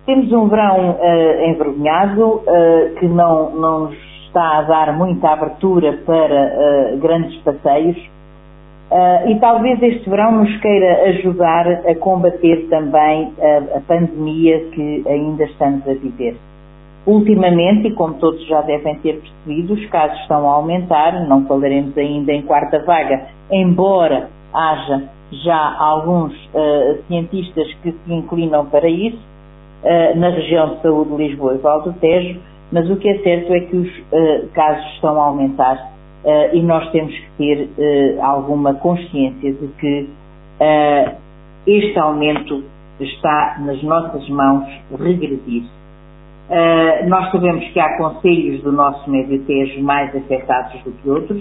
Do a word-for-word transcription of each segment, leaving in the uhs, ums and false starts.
Temos um verão uh, envergonhado, uh, que não, não nos está a dar muita abertura para uh, grandes passeios, uh, e talvez este verão nos queira ajudar a combater também a, a pandemia que ainda estamos a viver. Ultimamente, e como todos já devem ter percebido, os casos estão a aumentar, não falaremos ainda em quarta vaga, embora haja já alguns uh, cientistas que se inclinam para isso, uh, na região de saúde de Lisboa e Val do Tejo, mas o que é certo é que os uh, casos estão a aumentar uh, e nós temos que ter uh, alguma consciência de que uh, este aumento está nas nossas mãos regredir. Uh, nós sabemos que há concelhos do nosso Médio Tejo mais afetados do que outros,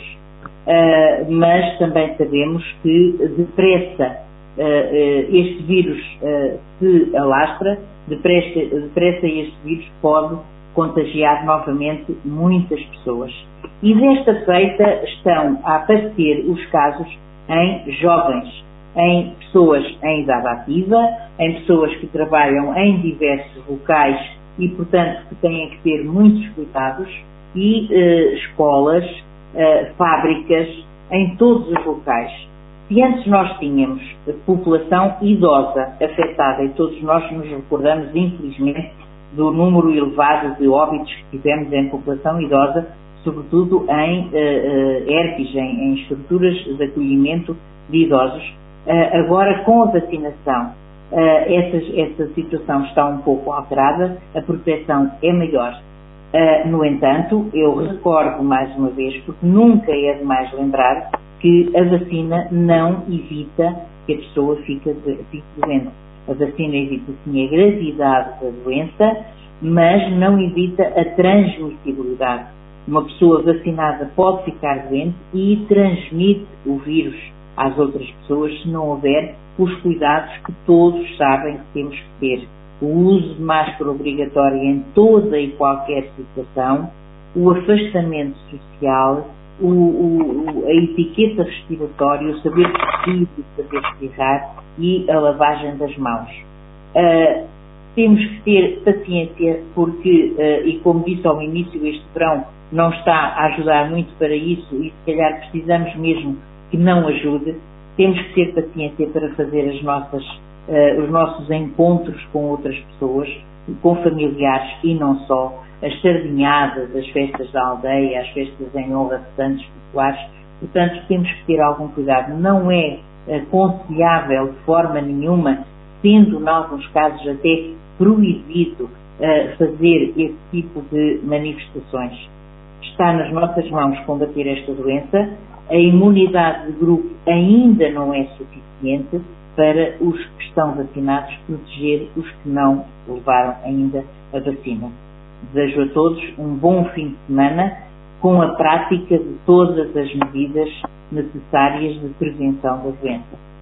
uh, mas também sabemos que depressa uh, uh, este vírus uh, se alastra, depressa, depressa este vírus pode contagiar novamente muitas pessoas. E desta feita estão a aparecer os casos em jovens, em pessoas em idade ativa, em pessoas que trabalham em diversos locais e, portanto, que têm que ter muitos cuidados, e eh, escolas, eh, fábricas, em todos os locais. Se antes nós tínhamos a população idosa afetada, e todos nós nos recordamos, infelizmente, do número elevado de óbitos que tivemos em população idosa, sobretudo em eh, eh, E R Ps, em, em estruturas de acolhimento de idosos. Uh, agora, com a vacinação, uh, essa, essa situação está um pouco alterada, a proteção é maior. Uh, no entanto, eu recordo mais uma vez, porque nunca é demais lembrar, que a vacina não evita que a pessoa fique, fique doente. A vacina evita sim a gravidade da doença, mas não evita a transmissibilidade. Uma pessoa vacinada pode ficar doente e transmite o vírus às outras pessoas se não houver os cuidados que todos sabem que temos que ter. O uso de máscara obrigatório em toda e qualquer situação, o afastamento social, o, o, a etiqueta respiratória, o saber tossir, o saber espirrar e a lavagem das mãos. Uh, temos que ter paciência porque, uh, e como disse ao início, este verão não está a ajudar muito para isso e se calhar precisamos mesmo que não ajude. Temos que ter paciência para fazer as nossas, uh, os nossos encontros com outras pessoas, com familiares e não só, as sardinhadas, as festas da aldeia, as festas em honra de santos populares. Portanto, temos que ter algum cuidado. Não é aconselhável de forma nenhuma, sendo em alguns casos até proibido uh, fazer esse tipo de manifestações. Está nas nossas mãos combater esta doença. A imunidade de grupo ainda não é suficiente para os que estão vacinados proteger os que não levaram ainda a vacina. Desejo a todos um bom fim de semana com a prática de todas as medidas necessárias de prevenção da doença.